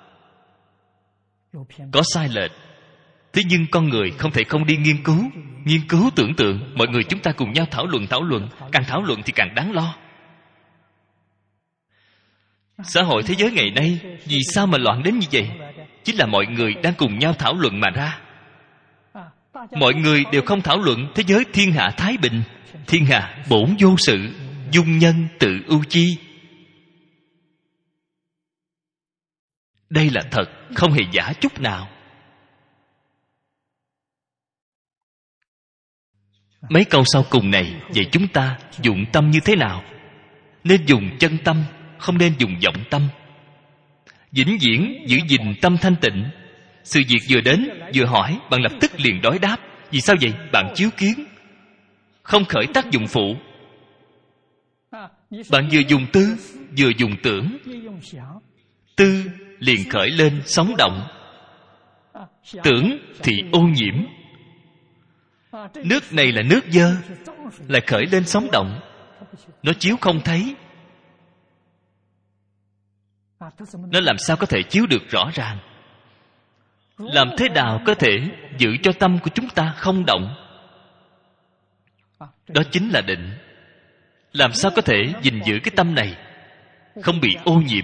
có sai lệch. Thế nhưng con người không thể không đi nghiên cứu tưởng tượng. Mọi người chúng ta cùng nhau thảo luận. Càng thảo luận thì càng đáng lo. Xã hội thế giới ngày nay vì sao mà loạn đến như vậy? Chính là mọi người đang cùng nhau thảo luận mà ra. Mọi người đều không thảo luận, thế giới thiên hạ thái bình, thiên hạ bổn vô sự, dung nhân tự ưu chi. Đây là thật, không hề giả chút nào. Mấy câu sau cùng này dạy chúng ta dụng tâm như thế nào. Nên dùng chân tâm, không nên dùng vọng tâm. Vĩnh viễn giữ gìn tâm thanh tịnh. Sự việc vừa đến, vừa hỏi, bạn lập tức liền đối đáp. Vì sao vậy? Bạn chiếu kiến, không khởi tác dụng phụ. Bạn vừa dùng tư, vừa dùng tưởng. Tư liền khởi lên sóng động, tưởng thì ô nhiễm. Nước này là nước dơ, lại khởi lên sóng động, nó chiếu không thấy. Nó làm sao có thể chiếu được rõ ràng? Làm thế nào có thể giữ cho tâm của chúng ta không động? Đó chính là định. Làm sao có thể gìn giữ cái tâm này không bị ô nhiễm?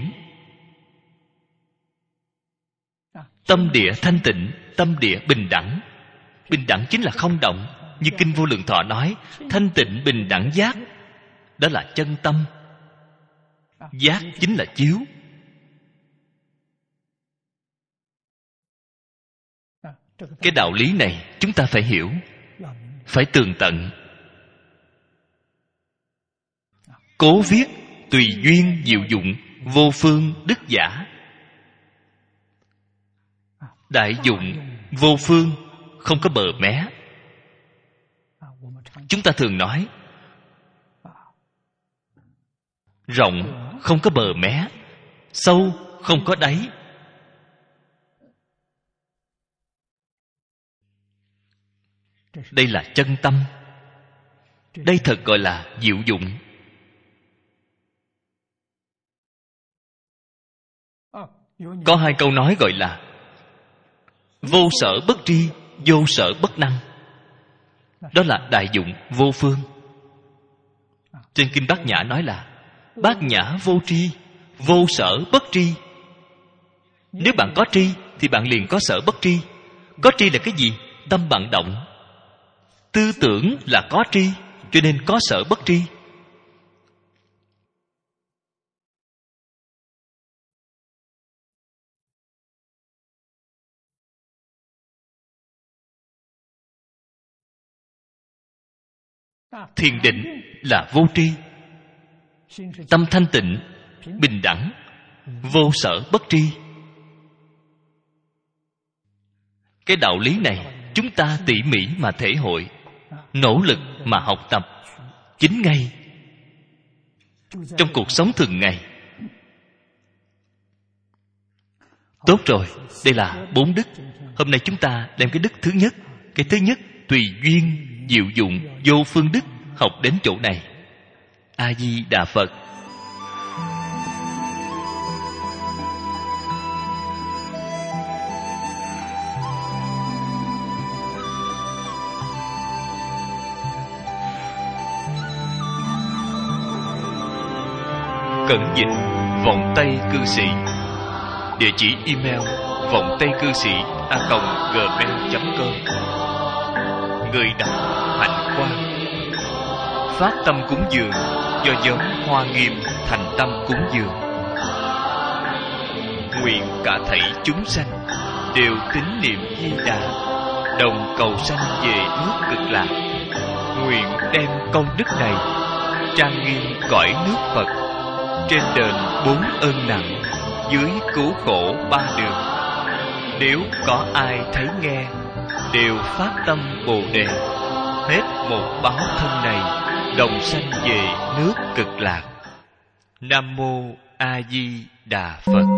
Tâm địa thanh tịnh, tâm địa bình đẳng. Bình đẳng chính là không động. Như Kinh Vô Lượng Thọ nói, thanh tịnh bình đẳng giác. Đó là chân tâm. Giác chính là chiếu. Cái đạo lý này chúng ta phải hiểu, phải tường tận. Cố viết tùy duyên diệu dụng, vô phương đức giả. Đại dụng vô phương, không có bờ mé. Chúng ta thường nói rộng không có bờ mé, sâu không có đáy. Đây là chân tâm. Đây thật gọi là diệu dụng. Có hai câu nói gọi là vô sở bất tri, vô sở bất năng. Đó là đại dụng vô phương. Trên Kinh Bát Nhã nói là bát nhã vô tri, vô sở bất tri. Nếu bạn có tri thì bạn liền có sở bất tri. Có tri là cái gì? Tâm bạn động. Tư tưởng là có tri, cho nên có sở bất tri. Thiền định là vô tri. Tâm thanh tịnh, bình đẳng, vô sở bất tri. Cái đạo lý này chúng ta tỉ mỉ mà thể hội, nỗ lực mà học tập chính ngay trong cuộc sống thường ngày. Tốt rồi, đây là 4 đức. Hôm nay chúng ta đem cái đức thứ nhất. Cái thứ nhất, tùy duyên diệu dụng vô phương đức, học đến chỗ này. A Di Đà Phật. Cẩn dịch Vọng Tây Cư Sĩ. Địa chỉ email vongtaycư sĩ@gmail.com. Người đọc Hạnh Quang. Phát tâm cúng dường do nhóm Hoa Nghiêm thành tâm cúng dường. Nguyện cả thảy chúng sanh đều tín niệm Di Đà, đồng cầu sanh về nước Cực Lạc. Nguyện đem công đức này trang nghiêm cõi nước Phật, trên đền 4 ơn nặng, dưới cứu khổ 3 đường. Nếu có ai thấy nghe, đều phát tâm Bồ Đề, hết một báo thân này, đồng sanh về nước Cực Lạc. Nam mô A Di Đà Phật.